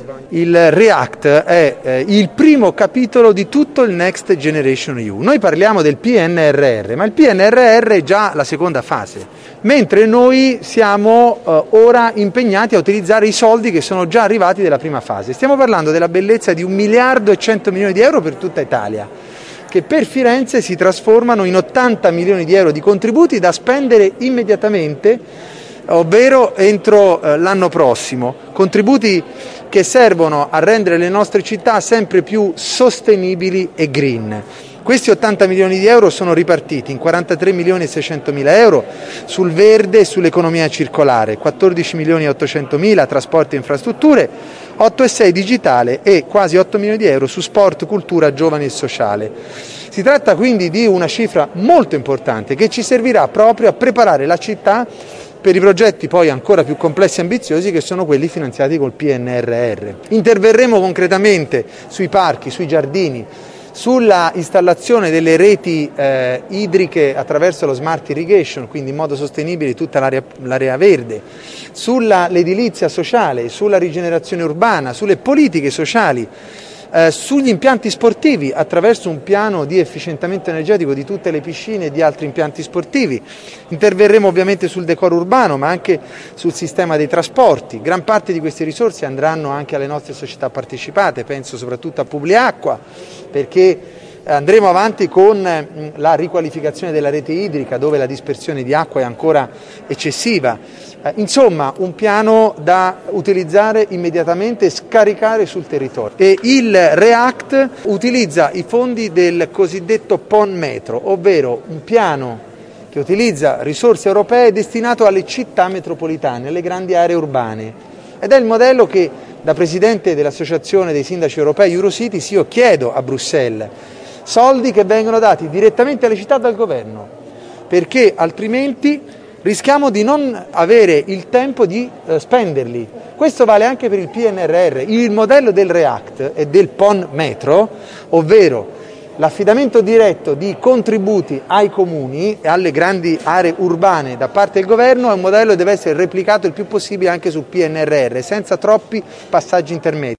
Il REACT è il primo capitolo di tutto il Next Generation EU. Noi parliamo del PNRR, ma il PNRR è già la seconda fase, mentre noi siamo ora impegnati a utilizzare i soldi che sono già arrivati della prima fase. Stiamo parlando della bellezza di 1 miliardo e 100 milioni di euro per tutta Italia, che per Firenze si trasformano in 80 milioni di euro di contributi da spendere immediatamente, ovvero entro l'anno prossimo. Contributi che servono a rendere le nostre città sempre più sostenibili e green. Questi 80 milioni di euro sono ripartiti in 43 milioni e 600 mila euro sul verde e sull'economia circolare, 14 milioni e 800 mila trasporti e infrastrutture, 8,6 digitale e quasi 8 milioni di euro su sport, cultura, giovani e sociale. Si tratta quindi di una cifra molto importante che ci servirà proprio a preparare la città per i progetti poi ancora più complessi e ambiziosi che sono quelli finanziati col PNRR. Interverremo concretamente sui parchi, sui giardini, sulla installazione delle reti idriche attraverso lo smart irrigation, quindi in modo sostenibile tutta l'area verde, sull'edilizia sociale, sulla rigenerazione urbana, sulle politiche sociali, sugli impianti sportivi attraverso un piano di efficientamento energetico di tutte le piscine e di altri impianti sportivi. Interverremo ovviamente sul decoro urbano, ma anche sul sistema dei trasporti. Gran parte di queste risorse andranno anche alle nostre società partecipate, penso soprattutto a Publiacqua, perché andremo avanti con la riqualificazione della rete idrica dove la dispersione di acqua è ancora eccessiva. Insomma, un piano da utilizzare immediatamente e scaricare sul territorio. E il REACT utilizza i fondi del cosiddetto PON Metro, ovvero un piano che utilizza risorse europee destinato alle città metropolitane, alle grandi aree urbane. Ed è il modello che, da presidente dell'Associazione dei Sindaci Europei Eurocities, io chiedo a Bruxelles. Soldi che vengono dati direttamente alle città dal governo, perché altrimenti rischiamo di non avere il tempo di spenderli. Questo vale anche per il PNRR. Il modello del REACT e del PON Metro, ovvero l'affidamento diretto di contributi ai comuni e alle grandi aree urbane da parte del governo, è un modello che deve essere replicato il più possibile anche sul PNRR, senza troppi passaggi intermedi.